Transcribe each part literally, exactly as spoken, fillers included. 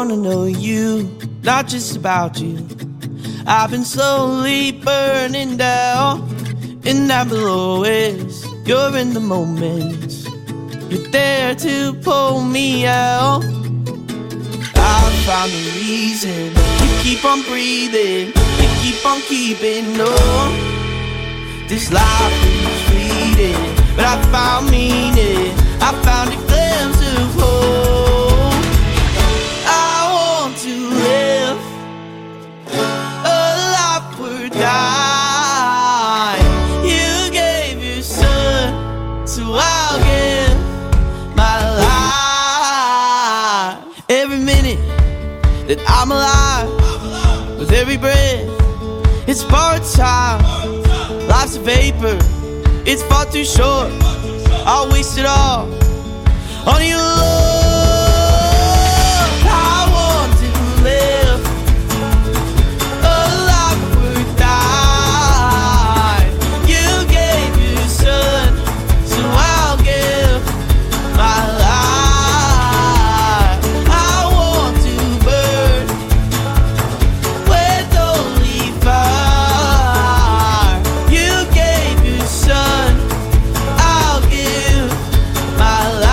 wanna know you, not just about you. I've been slowly burning down, and that below is you're in the moment. You're there to pull me out. I found a reason to keep on breathing, to keep on keeping on. This life is fleeting, but I found meaning. I found a glimpse of hope. I want to live a life worth dying. You gave your son, so I'll give my life. Every minute that I'm alive, with every breath, it's part time. Life's a vapor, it's far too short. I'll waste it all on your love. I want to live a life worth dying. You gave your son, so I'll give my life. I want to burn with only fire. You gave your son, I'll give my life.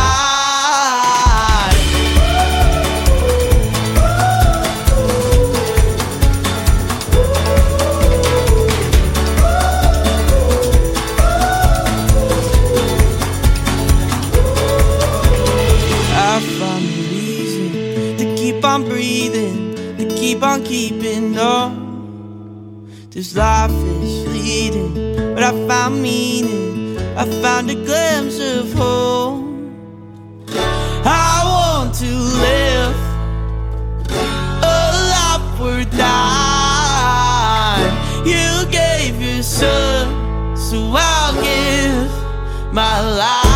I found a reason to keep on breathing, to keep on keeping on. This life is fleeting, but I found meaning. I found a glimpse of hope. I want to live a life worth dying. You gave your son, so I'll give my life.